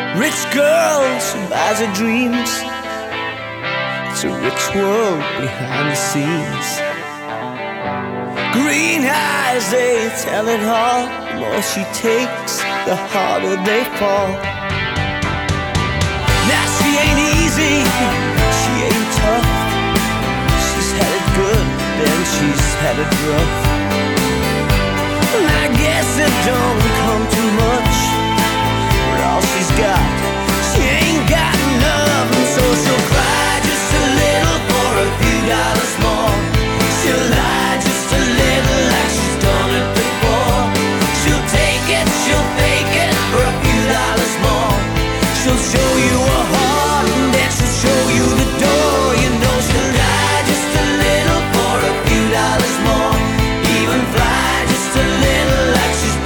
Rich girl, she buys her dreams. It's a rich world behind the scenes. Green eyes, they tell it all. The more she takes, the harder they fall. Now she ain't easy, she ain't tough. She's had it good, then she's had it rough.